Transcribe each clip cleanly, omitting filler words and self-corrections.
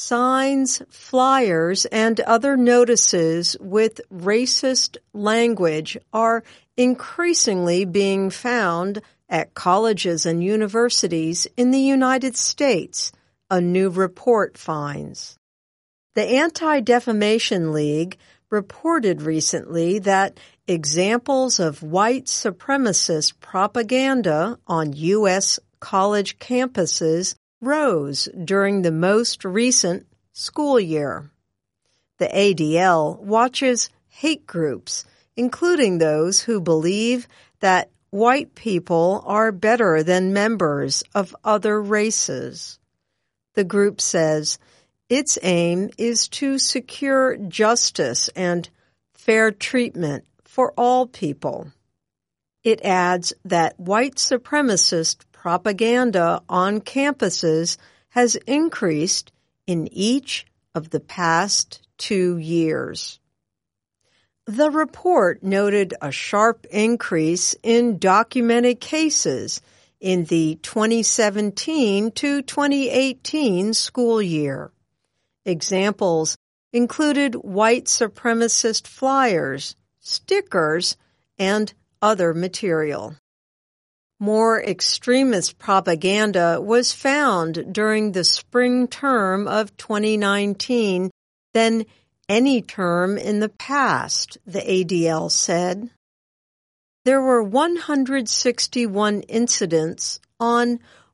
signs, flyers, and other notices with racist language are increasingly being found at colleges and universities in the United States, a new report finds. The Anti-Defamation League reported recently that examples of white supremacist propaganda on U.S. college campuses rose during the most recent school year. The ADL watches hate groups, including those who believe that white people are better than members of other races. The group says its aim is to secure justice and fair treatment for all people. It adds that white supremacist propaganda on campuses has increased in each of the past 2 years. The report noted a sharp increase in documented cases in the 2017 to 2018 school year. Examples included white supremacist flyers, stickers, and other material. More extremist propaganda was found during the spring term of 2019 than any term in the past, the ADL said. There were 161 incidents on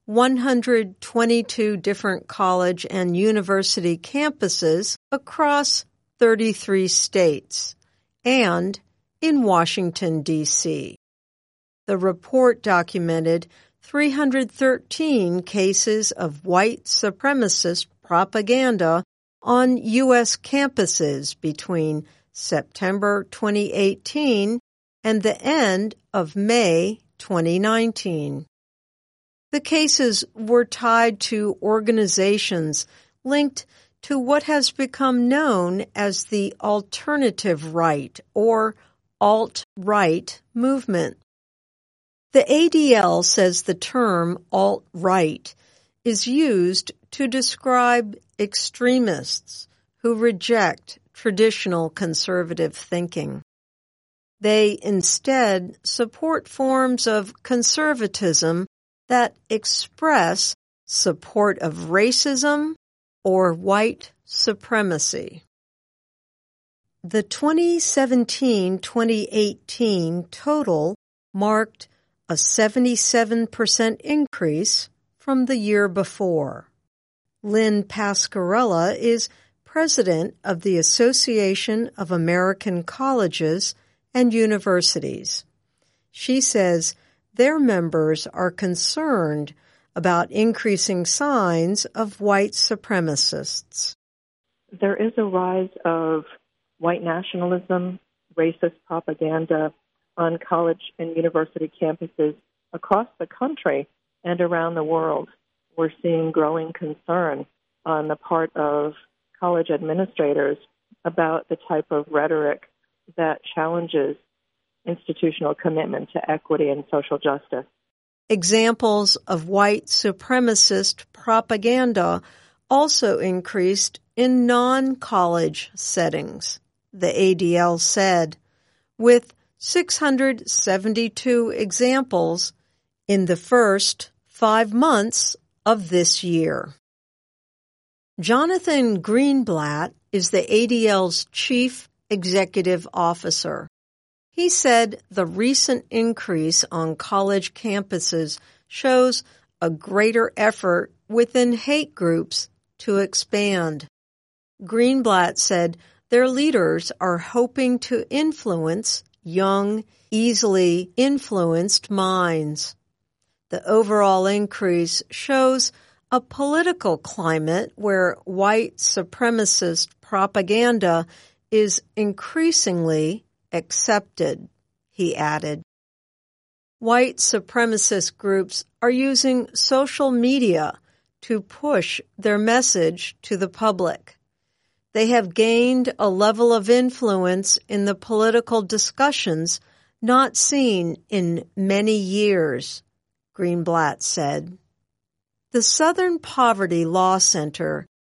122 different college and university campuses across 33 states and in Washington, D.C. The report documented 313 cases of white supremacist propaganda on U.S. campuses between September 2018 and the end of May 2019. The cases were tied to organizations linked to what has become known as the alternative right or alt-right movement. The ADL says the term alt-right is used to describe extremists who reject traditional conservative thinking. They instead support forms of conservatism that express support of racism or white supremacy. The 2017-2018 total marked a 77% increase from the year before. Lynn Pascarella is president of the Association of American Colleges and Universities. She says their members are concerned about increasing signs of white supremacists. There is a rise of white nationalism, racist propaganda on college and university campuses across the country and around the world. We're seeing growing concern on the part of college administrators about the type of rhetoric that challenges institutional commitment to equity and social justice. Examples of white supremacist propaganda also increased in non-college settings, the ADL said, with 672 examples in the first 5 months of this year. Jonathan Greenblatt is the ADL's chief executive officer. He said the recent increase on college campuses shows a greater effort within hate groups to expand. Greenblatt said their leaders are hoping to influence young, easily influenced minds. The overall increase shows a political climate where white supremacist propaganda is increasingly accepted, he added. White supremacist groups are using social media to push their message to the public. They have gained a level of influence in the political discussions not seen in many years, Greenblatt said. The Southern Poverty Law Center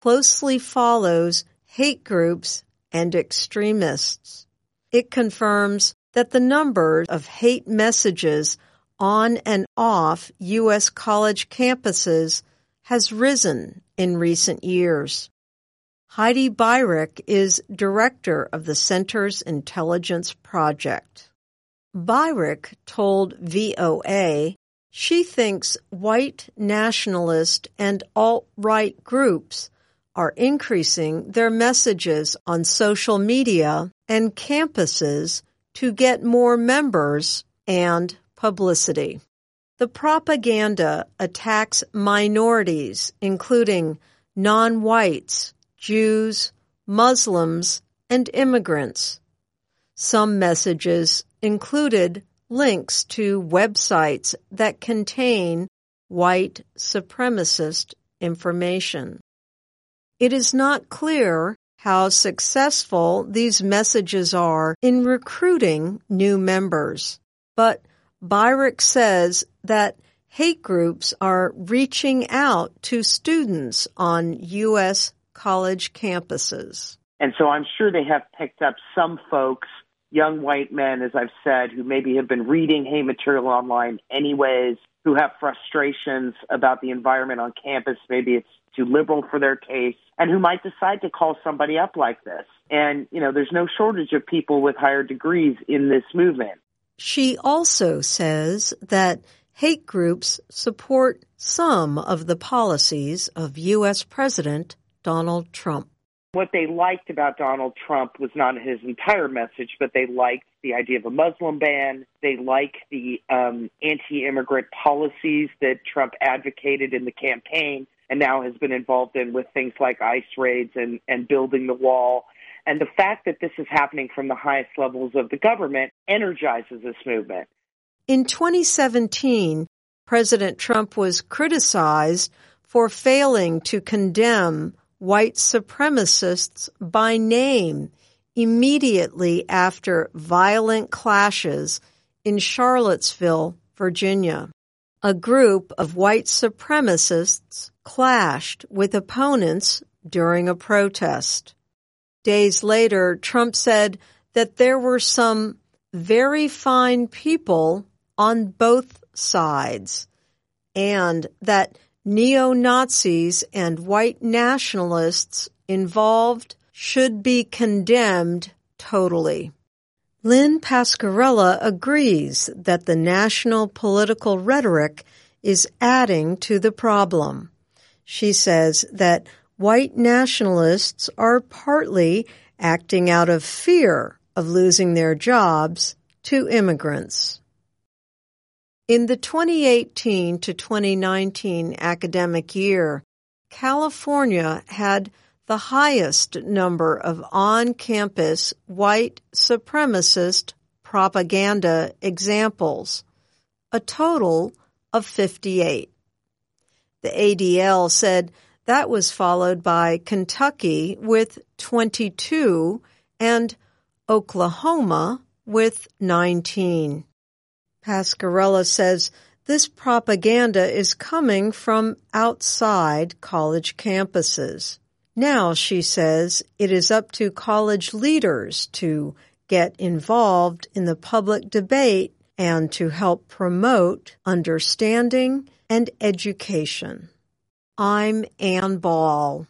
closely follows hate groups and extremists. It confirms that the number of hate messages on and off U.S. college campuses has risen in recent years. Heidi Beirich is director of the Center's Intelligence Project. Beirich told VOA she thinks white nationalist and alt-right groups are increasing their messages on social media and campuses to get more members and publicity. The propaganda attacks minorities, including non-whites, Jews, Muslims, and immigrants. Some messages included links to websites that contain white supremacist information. It is not clear how successful these messages are in recruiting new members, but Beirich says that hate groups are reaching out to students on U.S. college campuses. And so I'm sure they have picked up some folks, young white men, as I've said, who maybe have been reading hate material online anyways, who have frustrations about the environment on campus. Maybe it's too liberal for their taste, and who might decide to call somebody up like this. And, there's no shortage of people with higher degrees in this movement. She also says that hate groups support some of the policies of U.S. President Donald Trump. What they liked about Donald Trump was not his entire message, but they liked the idea of a Muslim ban. They liked the anti-immigrant policies that Trump advocated in the campaign and now has been involved in with things like ICE raids and building the wall. And the fact that this is happening from the highest levels of the government energizes this movement. In 2017, President Trump was criticized for failing to condemn white supremacists by name immediately after violent clashes in Charlottesville, Virginia. A group of white supremacists clashed with opponents during a protest. Days later, Trump said that there were some very fine people on both sides and that neo-Nazis and white nationalists involved should be condemned totally. Lynn Pascarella agrees that the national political rhetoric is adding to the problem. She says that white nationalists are partly acting out of fear of losing their jobs to immigrants. In the 2018 to 2019 academic year, California had the highest number of on-campus white supremacist propaganda examples, a total of 58. The ADL said that was followed by Kentucky with 22 and Oklahoma with 19. Pascarella says this propaganda is coming from outside college campuses. Now, she says, it is up to college leaders to get involved in the public debate and to help promote understanding and education. I'm Ann Ball.